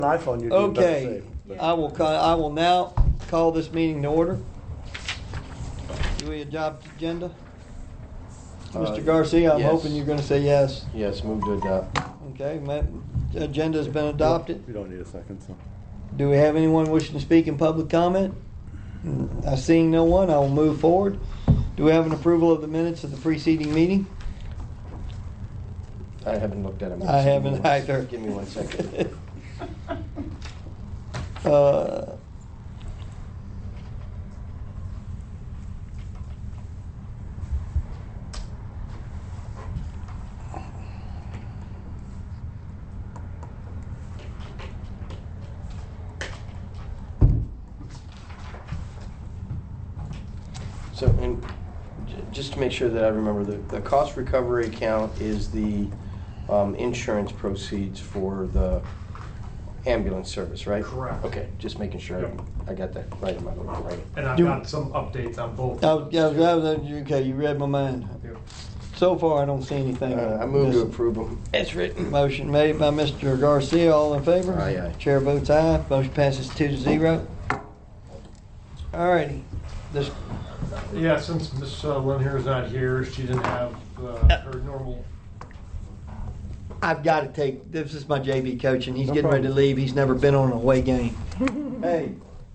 iPhone, you'd be better Okay, safe. I will now call this meeting to order. Do we adopt the agenda? Mr. Garcia, I'm yes. hoping you're gonna say yes. Yes, move to adopt. Okay, agenda's been adopted. You don't need a second, so. Do we have anyone wishing to speak in public comment? Seeing no one, I will move forward. Do we have an approval of the minutes of the preceding meeting? I haven't looked at them. I haven't either. Give me 1 second. So, and just to make sure that I remember, the cost recovery account is the insurance proceeds for the ambulance service, right? Correct. Okay, just making sure Yep. I got that right in my little writing. And I've got some updates on both. Okay, you read my mind. Yep. So far, I don't see anything. I move to approve them. It's written. Motion made by Mr. Garcia, all in favor? Aye, aye. Chair votes aye, motion passes 2-0. All righty. This, Yeah, since Miss Lynn here is not here, she didn't have her normal. I've got to take, this is my JV coach, and he's No getting ready to problem. leave. He's never been on an away game. Hey.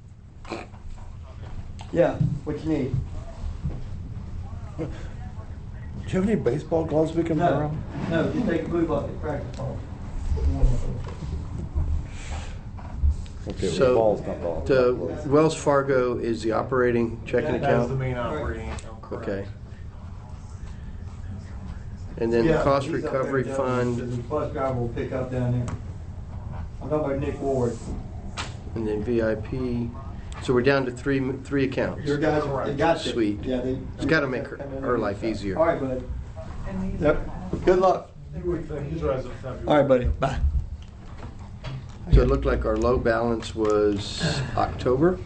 Yeah, what you need? Do you have any baseball gloves we can borrow? No, just take a blue bucket, practice ball. Okay, So, balls, not balls. the Wells Fargo is the operating checking That is the account? main operating account, correct. Okay. And then the Yeah, cost he's up recovery there, fund, The bus driver will pick up down there. I'm talking about Nick Ward. and then VIP. So we're down to three accounts. Your guys, they got this. Sweet. Yeah, they. It's gotta make her life easier. All right, bud. Yep. Good luck. You would think these are as of February. All right, buddy. Bye. So it looked like our low balance was October.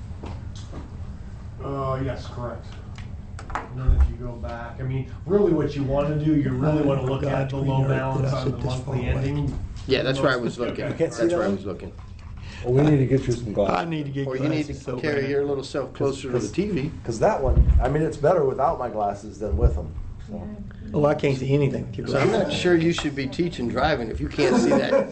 Yes, correct. And then if you go back, I mean, really what you want to do, you really want to look at the low balance on the monthly ending. Yeah, that's where I was looking. Okay. can't see That's that where I one? was looking. Well, we need to get you some glasses. need to get Or you need to carry your little self closer to the TV. Because that one, I mean, it's better without my glasses than with them. So. Oh, I can't see anything. So I'm not sure you should be teaching driving if you can't see that.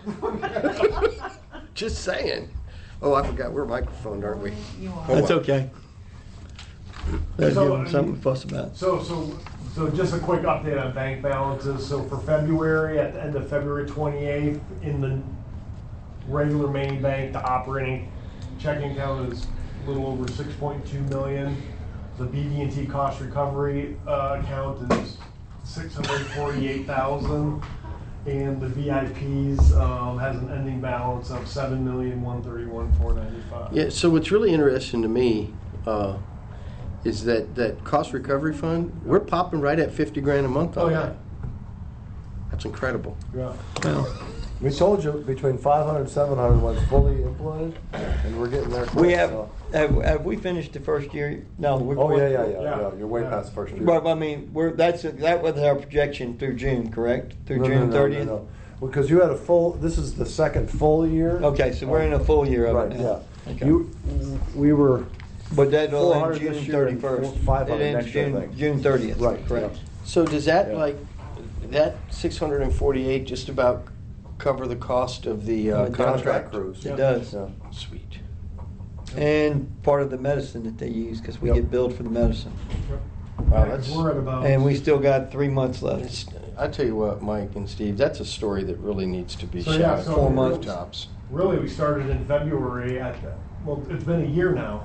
Just saying. Oh, I forgot, we're microphoned, aren't we? That's okay. Let's So, give I them mean- something to fuss about. So just a quick update on bank balances. So for February, at the end of February 28th, in the regular main bank, the operating checking account is a little over 6.2 million. The BB&T cost recovery account is 648,000, and the VIPs has an ending balance of 7,131,495. Yeah, so what's really interesting to me is that cost recovery fund, we're popping right at 50 grand a month Oh on yeah. that. That's incredible. Yeah. Well, We told you between 500 and 700 was fully implemented, and we're getting there. we quick, have, so. have we finished the first year? No, we're Oh, going. yeah. You're way past the first year. But I mean, that was our projection through June, correct? Through June 30th? No. Because you had a full, this is the second full year. Okay, so we're in a full year of Right, it yeah. now. Okay. We were, But that will 400 end June this year and 31st. 500 It ends next year, I June, think. June 30th. Right, Correct. yeah. So does that, Yeah. like, that 648 just about cover the cost of the contract? cruise. It does. Yeah. Sweet. And part of the medicine that they use, because we Yep. get billed for the medicine. Wow, Yeah, 'cause that's, we're at about. And we still got 3 months left. it's, I tell you what, Mike and Steve, that's a story that really needs to be So, shot yeah, at so 4 months. rooftops. Really, we started in February well, it's been a year now.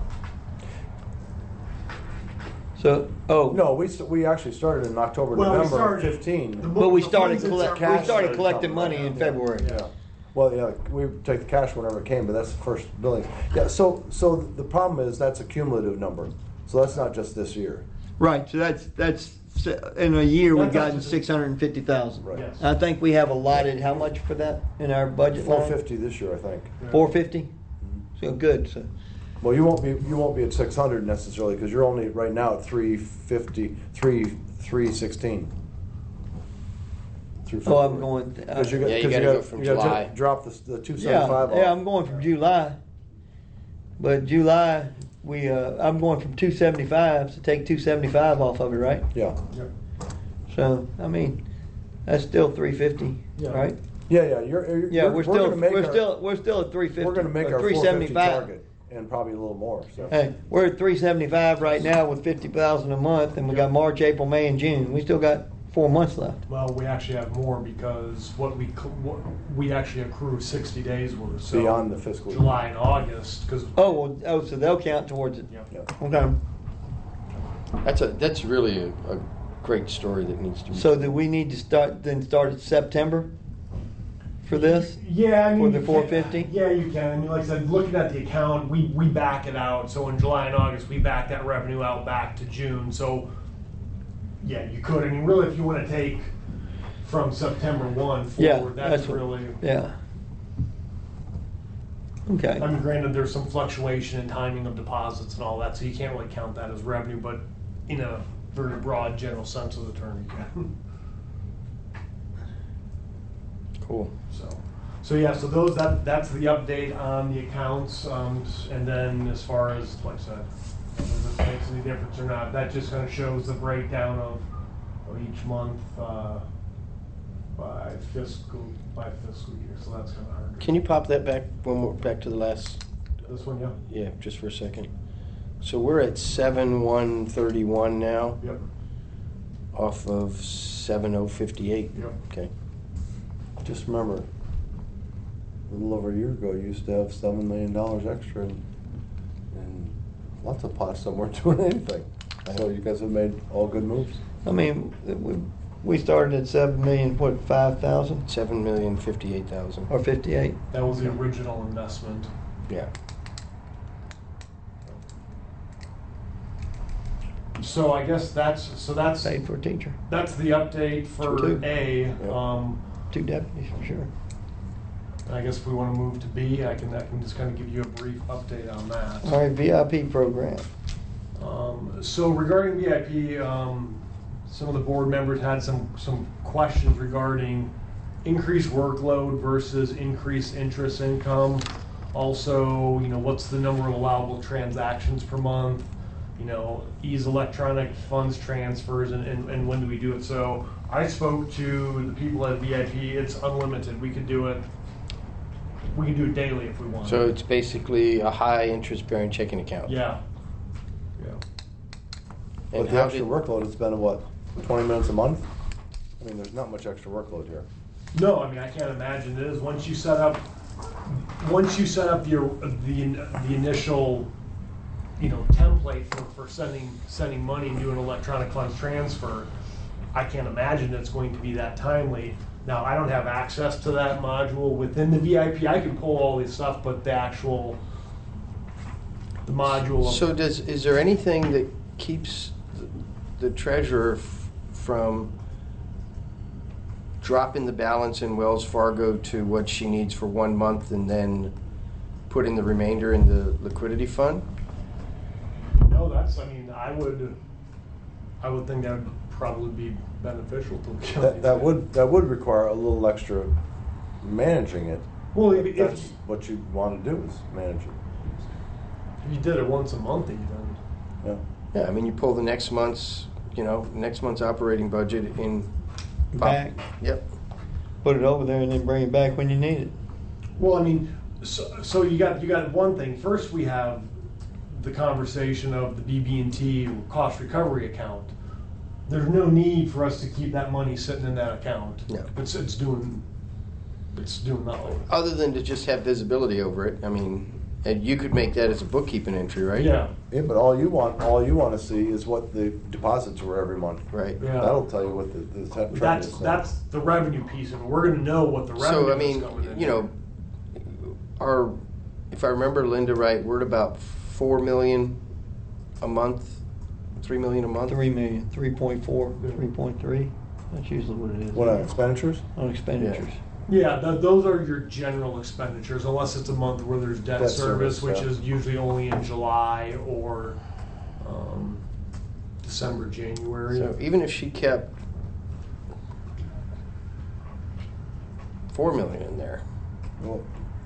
So, No, we actually started in October, Well, we November started- 15. but we The started funds that collect, start- we started collecting coming money right in now. February. Yeah. Well, yeah, we take the cash whenever it came, but that's the first billing. Yeah, so the problem is that's a cumulative number. So that's not just this year. Right, so that's in a year we've That's gotten actually- 650,000. Right. Yes. I think we have allotted how much for that in our budget line? 450 this year, I think. 450. So good. So Well, you won't be at 600 necessarily because you're only right now at 350, 316. through Oh, February. I'm going. Because Yeah, you gotta go from July. Drop the 275 off. Yeah, I'm going from July. But July, I'm going from 275 to take 275 off of it, right? Yeah. Yep. So I mean, that's still 350, Yeah. right? Yeah, Yeah, we're still gonna make we're our, still at 350. we're going to make or our 450 375. target and probably a little more. So Hey, we're at 375 right now with 50,000 a month, and we got March, April, May, and June. We still got 4 months left. Well, we actually have more because what we actually accrue 60 days worth. So beyond the fiscal year. July and August, because So they'll count towards it. Yep. Yeah. Okay. That's really a great story that needs to be. So do we need to start at September for this? Yeah, I mean, For the you can- 450? Yeah, you can. I mean, like I said, looking at the account, we back it out. So in July and August, we back that revenue out back to June. So yeah, you could. I mean, really, if you want to take from September 1 forward, Yeah, that's what- really. Yeah. Okay. I mean, granted, there's some fluctuation in timing of deposits and all that, so you can't really count that as revenue. But in a very broad, general sense of the term, you can. Cool. So yeah, so that's the update on the accounts, and then as far as, like I said, whether this makes any difference or not, that just kind of shows the breakdown of each month by fiscal year. So that's kind of hard. Can you pop that back one more back to the last? This one, yeah. Yeah, just for a second. So we're at 7/131 now, Yep. off of 7/058. Yep. Okay. Just remember, a little over a year ago, you used to have $7 million extra and lots of pots somewhere doing anything. So you guys have made all good moves. I mean, we started at 7,000,000, 7,058,000. or 58. That was the original investment. Yeah. So I guess that's Paid for a teacher, that's the update for Two. A. Yeah. 2 deputies for sure. I guess if we want to move to B, I can just kind of give you a brief update on that. All right, VIP program. So regarding VIP, some of the board members had some questions regarding increased workload versus increased interest income. Also, what's the number of allowable transactions per month? Ease electronic funds transfers, and when do we do it? So I spoke to the people at VIP. It's unlimited. We could do it daily if we want. So it's basically a high interest bearing checking account. Yeah. And But the how extra did, workload has been, what, 20 minutes a month? I mean, there's not much extra workload here. No, I mean, I can't imagine it is. Once you set up the initial, template for sending money and doing electronic funds transfer, I can't imagine it's going to be that timely. Now, I don't have access to that module within the VIP. I can pull all this stuff, but the module. so is there anything that keeps the treasurer from dropping the balance in Wells Fargo to what she needs for 1 month and then putting the remainder in the liquidity fund? No, I would think that would probably be beneficial to the county. That would require a little extra managing it. Well, But if that's what you want to do is manage it. you did it once a month, even. Yeah. Yeah, I mean, you pull the next month's operating budget in. Back. Yep. Put it over there and then bring it back when you need it. Well, I mean, so you got one thing. First, we have the conversation of the BB&T cost recovery account. There's no need for us to keep that money sitting in that account. No. It's doing nothing. Other than to just have visibility over it, I mean, and you could make that as a bookkeeping entry, right? Yeah. Yeah, but all you want to see is what the deposits were every month. Right. Yeah. That'll tell you what the trend is. That's the revenue piece of it. We're going to know what the revenue So, I is mean, coming in. if I remember Linda right, we're at about 4 million a month, 3 million a month. 3 million, 3.4, 3.3. That's usually what it is. What on expenditures? On expenditures. Yeah, those are your general expenditures, unless it's a month where there's debt Debt service, service, which yeah. is usually only in July or December, January. So even if she kept 4 million in there. Well,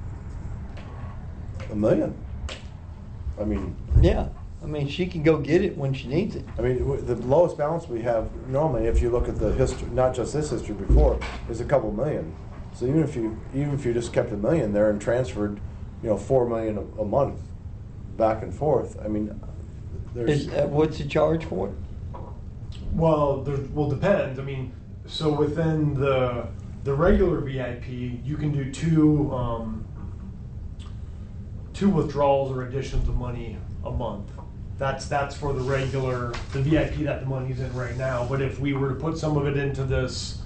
$1 million. I mean, Yeah, I mean, she can go get it when she needs it. the lowest balance we have normally, if you look at the history, not just this history before, is a couple million. So even if you just kept $1 million there and transferred, $4 million a month back and forth, I mean, there's. What's the charge for it? Well, depends. I mean, so within the regular VIP, you can do two withdrawals or additions of money a month. That's for the VIP that the money's in right now. But if we were to put some of it into this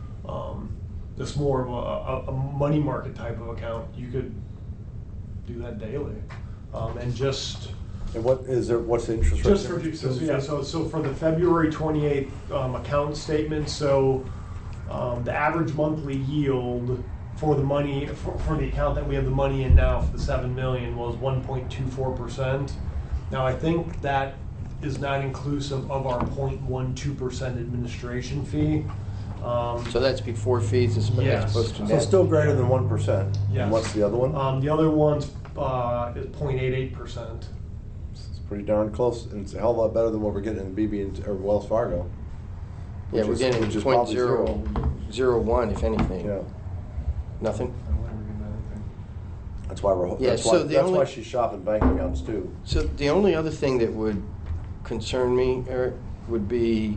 more of a money market type of account, you could do that daily, and just. And what's the interest rate? Just for so for the February 28th account statement, so the average monthly yield for the money for the account that we have the money in now for the $7 million was 1.24%. Now I think that is not inclusive of our 0.12% administration fee. So that's before fees as Yes. opposed to So net. still greater than 1%. Yes. And what's the other one? The other one's is 0.88%. It's pretty darn close, and it's a hell of a lot better than what we're getting in BB or Wells Fargo. Yeah, we're getting which is probably zero. 0.001 if anything. Yeah. Nothing? That's why Yeah, that's so why, the that's only- why she's shopping bank accounts too. So the only other thing that would concern me, Eric, would be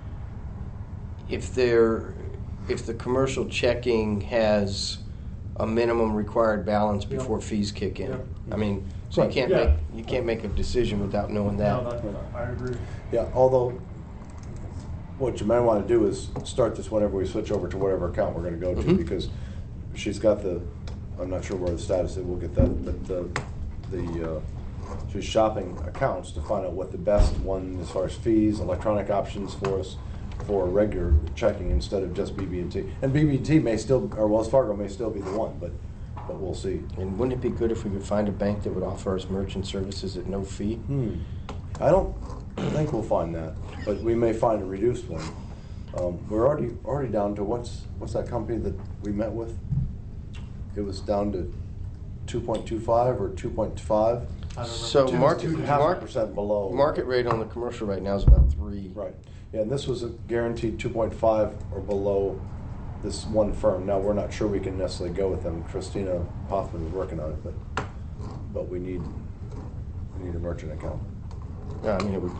if the commercial checking has a minimum required balance before fees kick in. Yeah. I mean, so Right. you can't make a decision without knowing that. No, I agree. Yeah, although what you might want to do is start this whenever we switch over to whatever account we're going to go to, Mhm. because she's got I'm not sure where the status is, we'll get that, but she's shopping accounts to find out what the best one as far as fees, electronic options for us for regular checking instead of just BB&T. And BB&T may still, or Wells Fargo may still be the one, but we'll see. And wouldn't it be good if we could find a bank that would offer us merchant services at no fee? I don't think we'll find that, but we may find a reduced one. We're already down to what's that company that we met with? It was down to 2.25 or 2.5. I don't So remember. market- Two- two- Half Mark- a percent below. Market rate on the commercial right now is about 3. Right. Yeah, and this was a guaranteed 2.5 or below this one firm. Now, we're not sure we can necessarily go with them. Christina Hoffman is working on it, but we need a merchant account. Yeah, I mean, it would.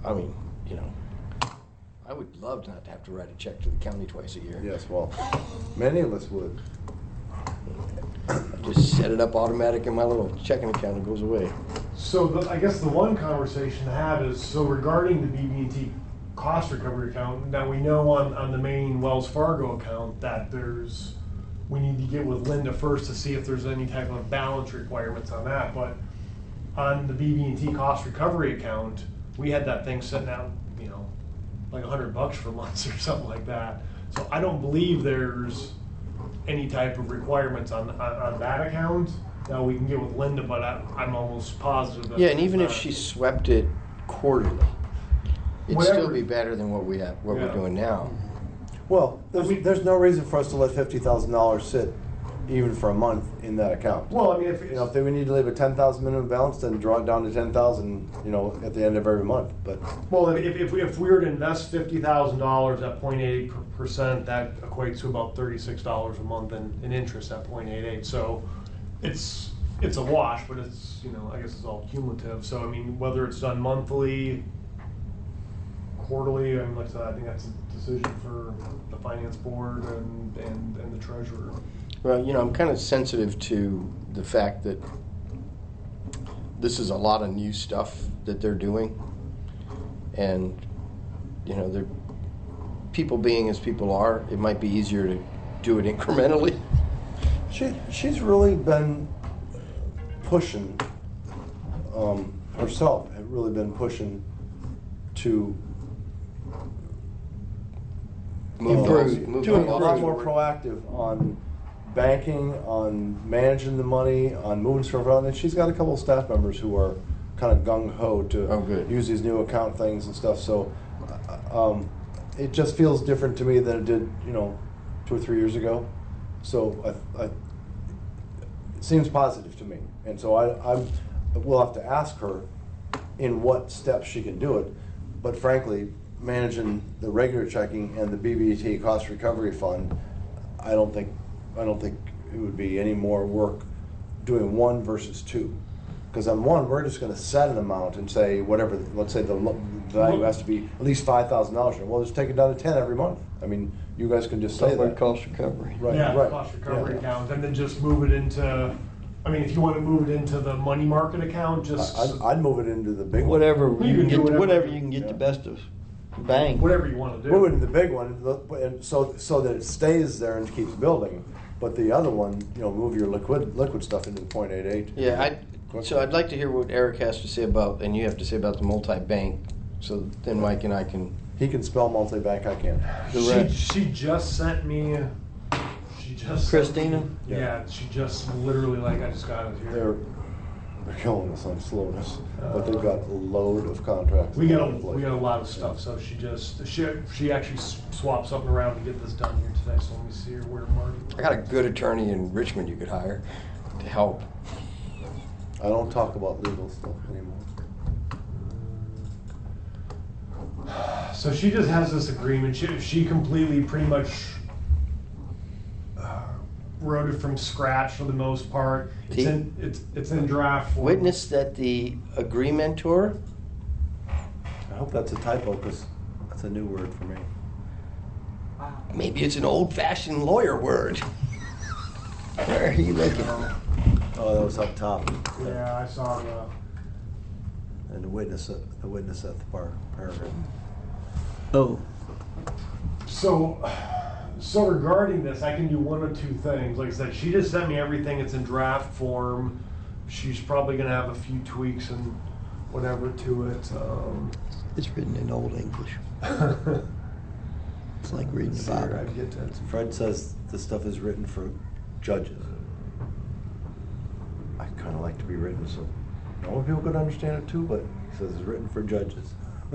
I would love not to have to write a check to the county twice a year. Yes, well, many of us would. Just set it up automatic in my little checking account, it goes away. So I guess the one conversation to have is, so regarding the BB&T cost recovery account, now we know on the main Wells Fargo account that we need to get with Linda first to see if there's any type of balance requirements on that, but on the BB&T cost recovery account, we had that thing sitting out, like $100 for months or something like that. So I don't believe there's any type of requirements on that account. Now we can get with Linda, but I'm almost positive that. Yeah, and even if there's she not. swept it quarterly, it'd Whatever. still be better than what we're Yeah. doing now. Well, there's no reason for us to let $50,000 sit even for a month in that account. Well, I mean, if If we need to leave a $10,000 minimum balance, then draw it down to $10,000, at the end of every month. But if we were to invest $50,000 at 0.88%, that equates to about $36 a month in interest at 0.88. So it's a wash, but it's I guess it's all cumulative. So I mean, whether it's done monthly, quarterly, like I said, I think that's a decision for the finance board and the treasurer. Well, I'm kind of sensitive to the fact that this is a lot of new stuff that they're doing. And, they're people being as people are, it might be easier to do it incrementally. she's really been pushing herself, had really been pushing to Move to the a lot more proactive on banking, on managing the money, on moving stuff around. And she's got a couple of staff members who are kind of gung-ho to use these new account things and stuff. So it just feels different to me than it did, 2 or 3 years ago. So it seems positive to me. And so we'll have to ask her in what steps she can do it. But frankly, managing the regular checking and the BBT cost recovery fund, I don't think it would be any more work doing one versus two. Because on one, we're just going to set an amount and say whatever, let's say the value has to be at least $5,000. Well, just take it down to 10 every month. I mean, you guys can just say Somewhere that. cost recovery. Right, Yeah, right. cost recovery Yeah. account, and then just move it into, I mean, if you want to move it into the money market account, just I'd move it into the big one. Whatever You you can can do get, whatever. whatever you can get Yeah. the best of bang. whatever you want to do. Move it into the big one, and so that it stays there and keeps building. But the other one, move your liquid stuff into the .88. Yeah, so I'd like to hear what Eric has to say about, and you have to say about the multi-bank, so then Mike and I can. He can spell multi-bank, I can't. She just sent me. She just Christina? Sent me, yeah, she just literally I just got it here. They're killing us on slowness, but they've got a load of contracts. We got a lot of stuff. So she actually swapped something around to get this done here today. So let me see here where Marty. I got a good attorney in Richmond you could hire to help. I don't talk about legal stuff anymore. So she just has this agreement. She completely, pretty much, wrote it from scratch for the most part. It's in draft form. Witness that the agreementor. I hope that's a typo, because that's a new word for me. Maybe it's an old-fashioned lawyer word. Where are you looking? Oh, that was up top. Yeah, I saw the. And the witness at the paragraph. Oh, So regarding this, I can do one of two things. Like I said, she just sent me everything. It's in draft form. She's probably gonna have a few tweaks and whatever to it. it's written in Old English. It's like reading the See here, Bible. I get that. Fred says this stuff is written for judges. I kind of like to be written so normal people could understand it too, but he says it's written for judges.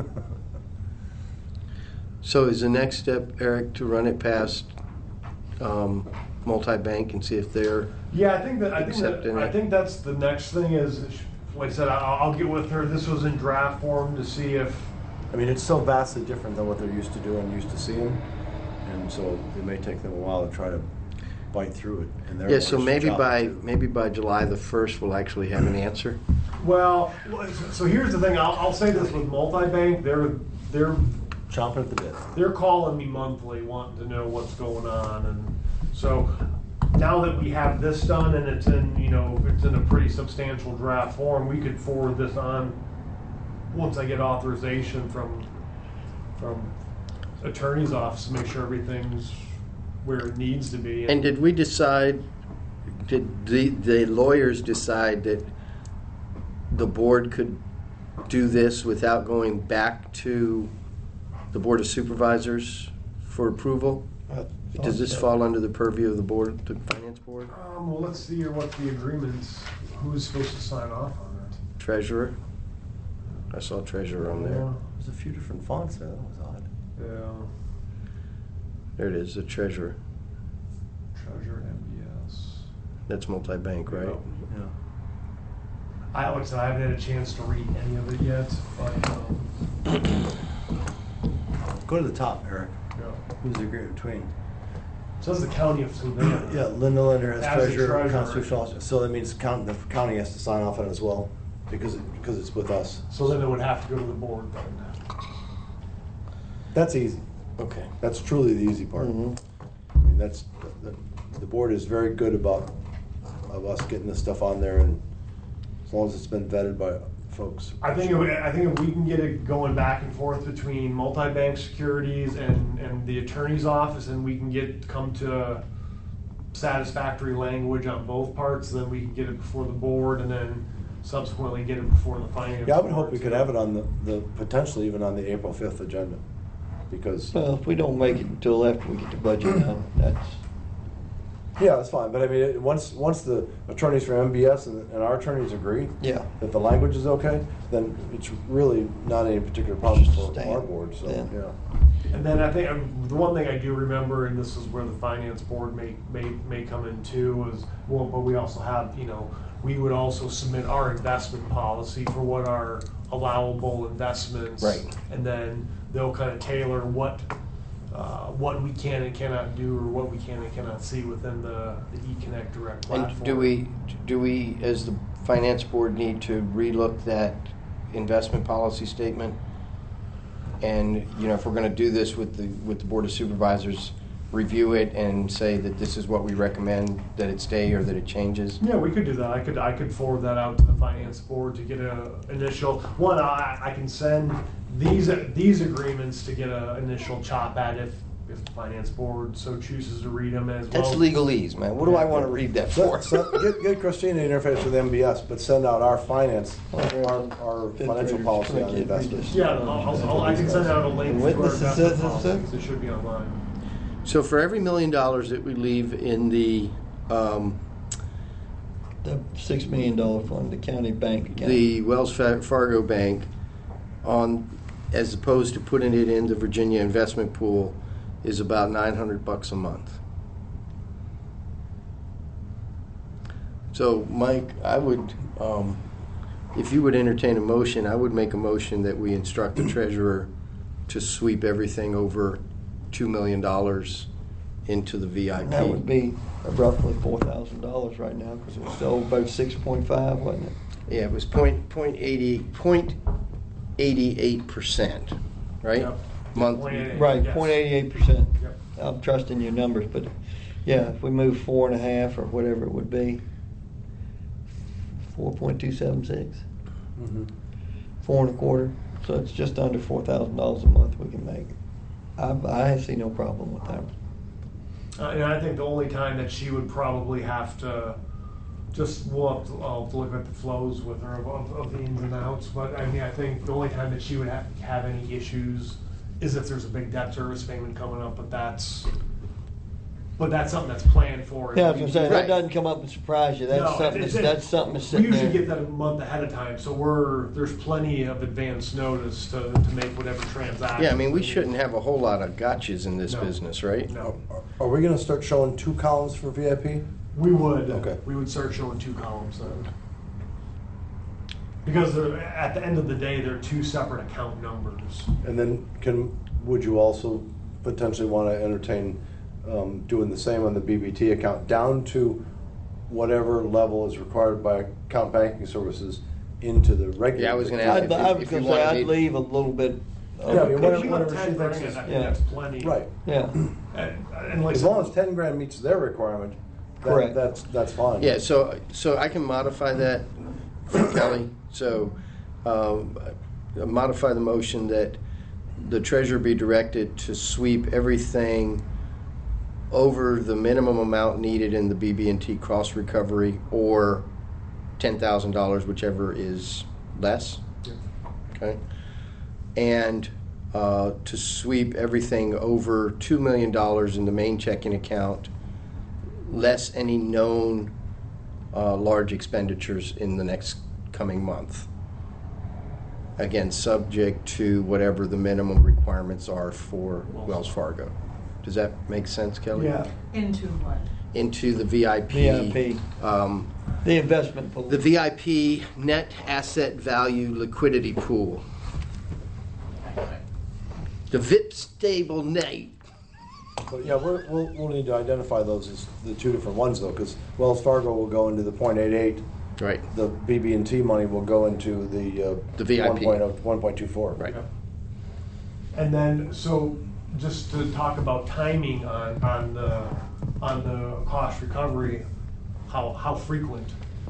So is the next step, Eric, to run it past multi-bank and see if they're. Yeah, I think Accepting it. that's the next thing is, like I said, I'll get with her. This was in draft form to see if. I mean, it's so vastly different than what they're used to doing, used to seeing, and so it may take them a while to try to bite through it. And they're Yeah, so worse maybe job by too. July the 1st we'll actually have an answer. Well, so here's the thing. I'll say this with multi-bank, they're Chomping at the bit. they're calling me monthly wanting to know what's going on, and so now that we have this done and it's in a pretty substantial draft form, we could forward this on once I get authorization from attorney's office to make sure everything's where it needs to be. And did we decide, did the lawyers decide that the board could do this without going back to the Board of Supervisors for approval? Does this fall under the purview of the board, the finance board? Well, let's see here what the agreements. Who's supposed to sign off on that? Treasurer? I saw treasurer on there. There's a few different fonts there. That was odd. Yeah. There it is, the treasurer. Treasurer MBS. That's multi-bank, right? Yeah. I haven't had a chance to read any of it yet, but Go to the top, Eric. yeah. Who's the agreement between? It says the county of Savannah. Yeah, Linda Linder has As the treasurer, treasurer. constitutional officer. So that means the county has to sign off on it as well, because it's with us. So then it would have to go to the board then. That's easy. Okay. That's truly the easy part. Mhm. I mean, the board is very good about us getting this stuff on there, and as long as it's been vetted by folks. I think if we can get it going back and forth between multi-bank securities and the attorney's office, and we can come to satisfactory language on both parts, then we can get it before the board, and then subsequently get it before the finance. Yeah, I would hope board. we could have it on the potentially even on the April 5th agenda, because, Well, if we don't make it until after we get the budget done, that's. yeah, that's fine, but I mean, once the attorneys for MBS and our attorneys agree Yeah. that the language is okay, then it's really not any particular problem Just for stamp, our board, so, yeah. yeah. And then I think the one thing I do remember, and this is where the finance board may come in too, is, well, but we also have, we would also submit our investment policy for what are allowable investments. Right. And then they'll kind of tailor what we can and cannot do, or what we can and cannot see within the eConnect Direct platform. And do we, as the finance board, need to relook that investment policy statement? And, if we're gonna do this with the Board of Supervisors, review it and say that this is what we recommend, that it stay or that it changes? Yeah, we could do that. I could forward that out to the finance board to get a initial one. I can send these agreements to get a initial chop at if the finance board so chooses to read them as well. That's legalese, man. What do I want to read that for? Get Christina to interface with MBS, but send out our our financial policy on investments. Yeah, I can send out a link to our investment policy. It should be online. So for every $1 million that we leave in the The $6 million fund, the county bank account. the Wells Fargo Bank, as opposed to putting it in the Virginia investment pool, is about $900 a month. So, Mike, I would, if you would entertain a motion, I would make a motion that we instruct the treasurer to sweep everything over $2 million into the VIP. That would be roughly $4,000 right now, because it was still about 6.5, wasn't it? Yeah, it was 0.88%, right? Yep. Monthly. 0.88. Right, Yes. 0.88%. Yep. I'm trusting your numbers, but yeah, if we move 4.5 or whatever it would be, 4.276, Mm-hmm. 4.25. So it's just under $4,000 a month we can make. I see no problem with that. And I think the only time that she would probably have to, I'll have to look at the flows with her of the ins and outs, but I mean, I think the only time that she would have any issues is if there's a big debt service payment coming up, but that's something that's planned for. Yeah, I was gonna say, Right. that doesn't come up and surprise you. That's No, something it's- that's something that's We sitting usually there. get that a month ahead of time, so there's plenty of advance notice to make whatever transaction. Yeah, I mean, we shouldn't have a whole lot of gotchas in this No. business, right? No, Are we gonna start showing 2 columns for VIP? we would. Okay. We would start showing 2 columns then. Because at the end of the day, they're 2 separate account numbers. And then would you also potentially want to entertain doing the same on the BBT account, down to whatever level is required by account banking services into the regular? Yeah, I was gonna account? ask I was if you gonna say, wanted I'd me- leave a little bit. Yeah, I mean, If whatever you want she 10 thinks grand, is- I think yeah. that's plenty. Right. Yeah. And like As long as 10 grand meets their requirement, Correct. that's fine. Yeah, so I can modify that, Kelly. So modify the motion that the treasurer be directed to sweep everything over the minimum amount needed in the BB&T cost recovery, or $10,000, whichever is less. Yeah. Okay. And to sweep everything over $2 million in the main checking account, less any known large expenditures in the next coming month. Again, subject to whatever the minimum requirements are for Wells Fargo. Does that make sense, Kelly? Yeah. Into what? Into the VIP. VIP. The investment pool. The VIP net asset value liquidity pool. The VIP stable net. But yeah, we'll need to identify those as the 2 different ones though, because Wells Fargo will go into the 0.88. Right. The BB&T money will go into the VIP. 1.24. Right. And then, so just to talk about timing on the cost recovery, how frequent?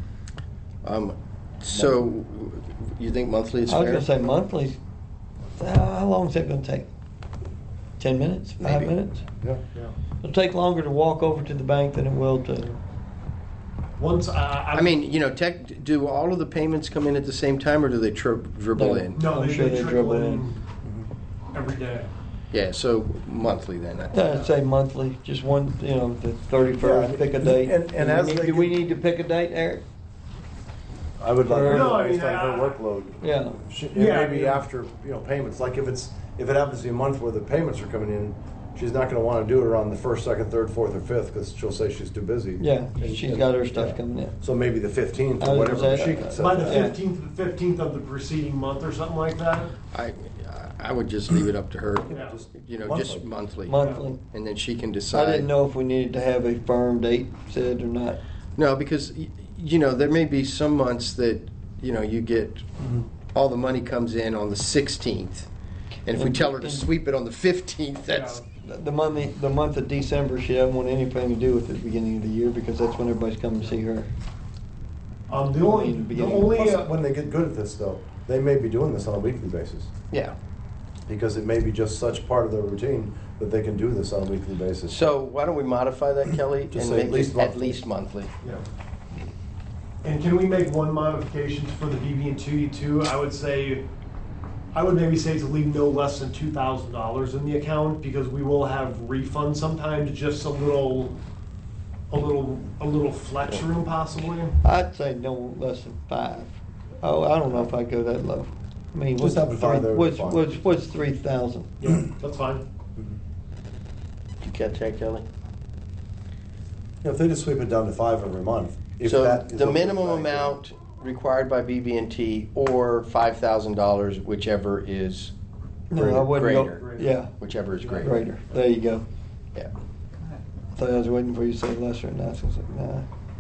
So you think monthly is I was fair? gonna say monthly. How long is that gonna take? 10 minutes? 5 Maybe. minutes? Yeah. Yeah. It'll take longer to walk over to the bank than it will to. Once I mean, do all of the payments come in at the same time, or do they dribble No. in? No, I'm they sure they trickle dribble in. Mm-hmm. every day. Yeah, so monthly then. I think. I'd say monthly, just one, the 31st, Yeah, pick a date. and as they Do we need to pick a date, Eric? I would let her No, know I based mean, on her workload. Yeah. Yeah, Maybe yeah. after, payments, like if it happens to be a month where the payments are coming in, she's not gonna wanna do it around the first, second, third, fourth, or fifth, cause she'll say she's too busy. Yeah, she's got her stuff yeah. coming in. So maybe the 15th I or was whatever, gonna but say, she can set By the that. 15th of the preceding month or something like that? I would just leave it up to her, Yeah. just monthly. Monthly. And then she can I decide. didn't know if we needed to have a firm date said or not. No, because, there may be some months that, you get, all the money comes in on the 16th. And if we tell her to sweep it on the 15th, that's, The month of December, she doesn't want anything to do with the beginning of the year because that's when everybody's coming to see her. The only, Plus, when they get good at this though, they may be doing this on a weekly basis. yeah. Because it may be just such part of their routine that they can do this on a weekly basis. So why don't we modify that, Kelly? Just and say at make least it at monthly. least monthly. yeah. And can we make one modification for the BB&T too? I would maybe say to leave no less than $2,000 in the account because we will have refunds sometimes, just a little flex room possibly. I'd say no less than 5. Oh, I don't know if I'd go that low. I mean, Just have it fine there, what's fine. what's 3,000? Yeah, that's fine. Did you catch that, Kelly? If they just sweep it down to 5 every month. If So that is the what minimum bank is. amount required by BB&T or $5,000, whichever is No, I wouldn't go. greater. Yeah, Whichever is greater. greater. There you go. Yeah. I thought I was waiting for you to say lesser, and that's I was like, nah.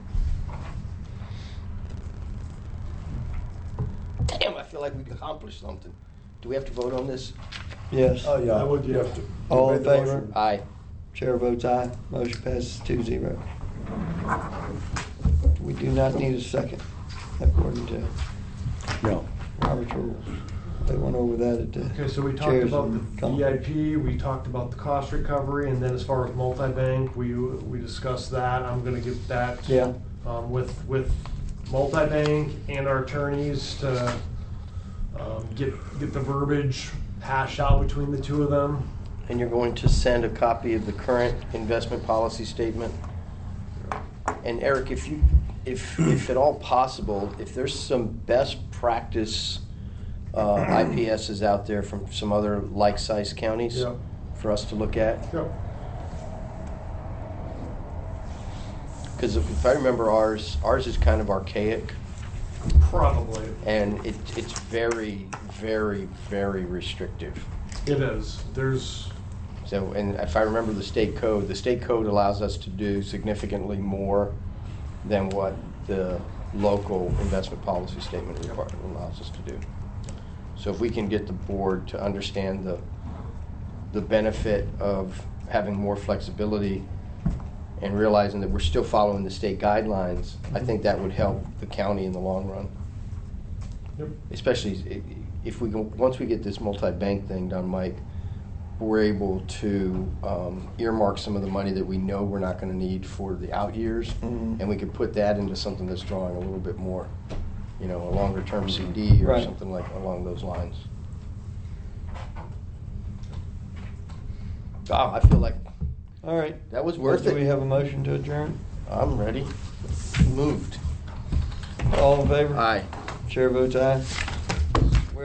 Damn, I feel like we've accomplished something. Do we have to vote on this? Yes. Oh, yeah. I would, You yeah. have to- you All made in the favor? motion. Aye. Chair votes aye. Motion passes 2-0. We do not need a second, according to No. Robert's rules. They went over that at the Okay, so we talked chairs about and the conference. VIP, we talked about the cost recovery, and then as far as multi-bank, we discussed that. I'm gonna get that. Yeah. With multi-bank and our attorneys to, get the verbiage hashed out between the two of them. And you're going to send a copy of the current investment policy statement? And Eric, if at all possible, if there's some best practice IPSs out there from some other like-sized counties Yeah. for us to look at? Yep. Because if I remember ours is kind of archaic, Probably. and it's very, very, very restrictive. It is. There's, So, and if I remember the state code allows us to do significantly more than what the local investment policy statement allows us to do. So if we can get the board to understand the benefit of having more flexibility and realizing that we're still following the state guidelines, I think that would help the county in the long run. yep. Especially if we go, once we get this multi-bank thing done, Mike, we're able to earmark some of the money that we know we're not going to need for the out years, Mhm. and we could put that into something that's drawing a little bit more, a longer-term CD or Right. something like along those lines. Wow, I feel like All right. that was worth Do we it. have a motion to adjourn? I'm ready. Moved. All in favor? Aye. Chair votes aye.